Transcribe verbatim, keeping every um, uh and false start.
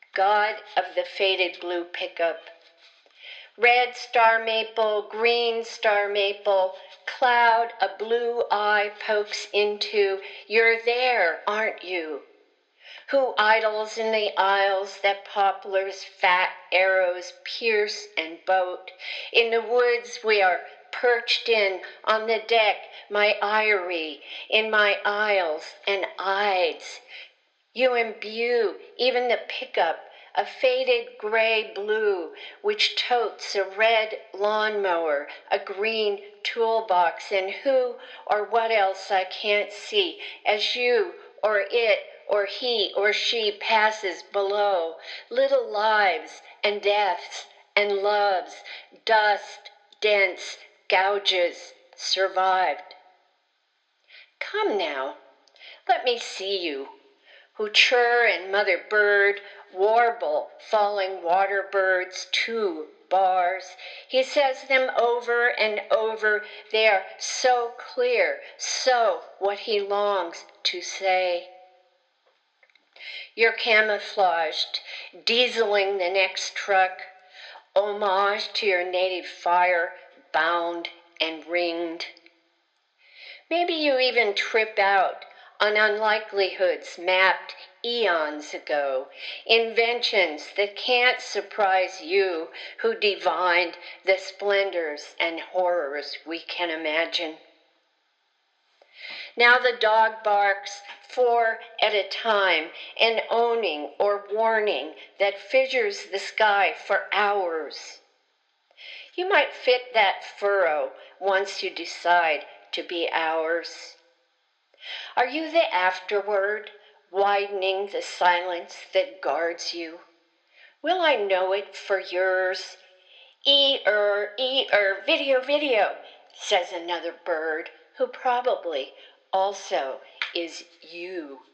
God of the faded blue pickup. Red star maple, green star maple, cloud a blue eye pokes into. You're there, aren't you? Who idles in the aisles that poplars' fat arrows pierce and boat? In the woods we are perched in, on the deck, my eyrie, in my aisles and ides. You imbue even the pickup, a faded gray blue, which totes a red lawnmower, a green toolbox, and who or what else I can't see, as you or it or he or she passes below, little lives and deaths and loves, dust, dents, gouges, survived. Come now, let me see you, who chur and mother bird warble falling water birds to bars. He says them over and over. They are so clear, so what he longs to say. You're camouflaged, dieseling the next truck, homage to your native fire, bound and ringed. Maybe you even trip out on unlikelihoods mapped eons ago, inventions that can't surprise you who divined the splendors and horrors we can imagine. Now the dog barks, four at a time, an owning or warning that fissures the sky for hours. You might fit that furrow once you decide to be ours. Are you the afterword, widening the silence that guards you? Will I know it for yours? E-er, e-er, video, video, says another bird who probably also is you.